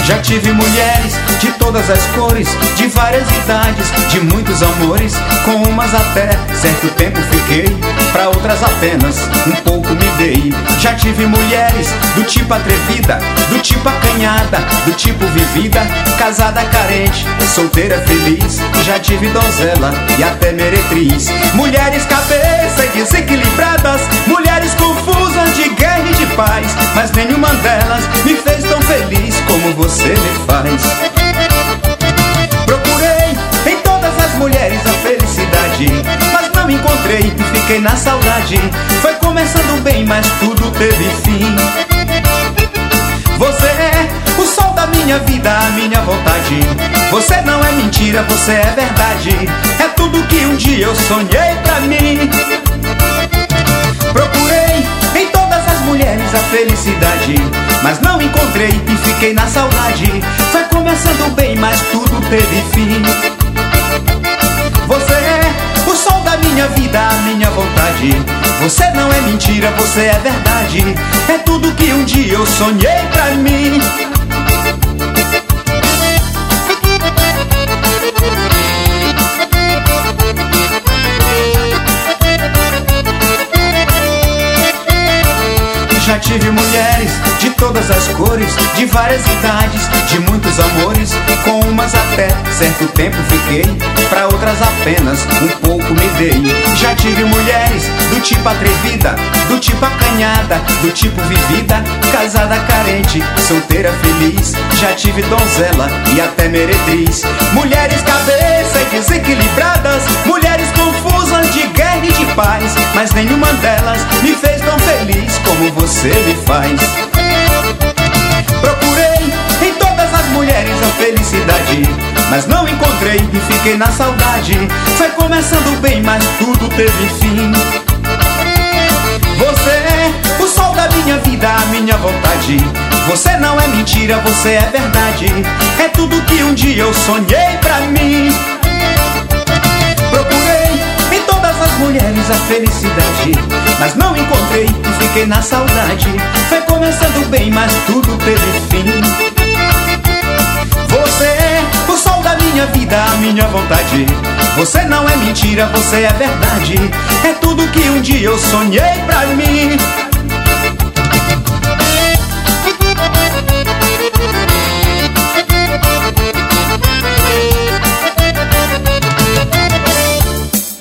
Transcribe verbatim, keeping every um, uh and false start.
Já tive mulheres de todas as cores, de várias idades, de muitos amores. Com umas até certo tempo fiquei, pra outras apenas um pouco me dei. Já tive mulheres do tipo atrevida, do tipo acanhada, do tipo vivida, casada carente, solteira feliz. Já tive donzela e até meretriz. Mulheres cabeça e desequilibradas, mulheres confusas de guerra e de paz, mas nenhuma delas me fez tão feliz como você me faz. Procurei em todas as mulheres a felicidade, mas não encontrei e fiquei na saudade. Foi começando bem, mas tudo teve fim. Você é o sol da minha vida, a minha vontade. Você não é mentira, você é verdade. É tudo que um dia eu sonhei pra mim. Procurei em todas as mulheres a felicidade, mas não encontrei e fiquei na saudade. Foi começando bem, mas tudo teve fim. Você é o sol da minha vida, a minha vontade. Você não é mentira, você é verdade. É tudo que um dia eu sonhei pra mim. Já tive mulheres de todas as cores, de várias idades, de muitos amores. Com umas até certo tempo fiquei, pra outras apenas um pouco me dei. Já tive mulheres do tipo atrevida, do tipo acanhada, do tipo vivida, casada carente, solteira feliz. Já tive donzela e até meretriz. Mulheres cabeça e desequilibradas, mulheres confusas de guerra e de paz, mas nenhuma delas me fez tão feliz como você me faz. Procurei em todas as mulheres a felicidade, mas não encontrei e fiquei na saudade. Foi começando bem, mas tudo teve fim. Você é o sol da minha vida, a minha vontade. Você não é mentira, você é verdade. É tudo que um dia eu sonhei pra mim. Procurei em todas as mulheres a felicidade, mas não encontrei e fiquei na saudade. Foi começando bem, mas tudo teve fim. Você é o sol da minha vida, a minha vontade. Você não é mentira, você é verdade. É tudo que um dia eu sonhei pra mim.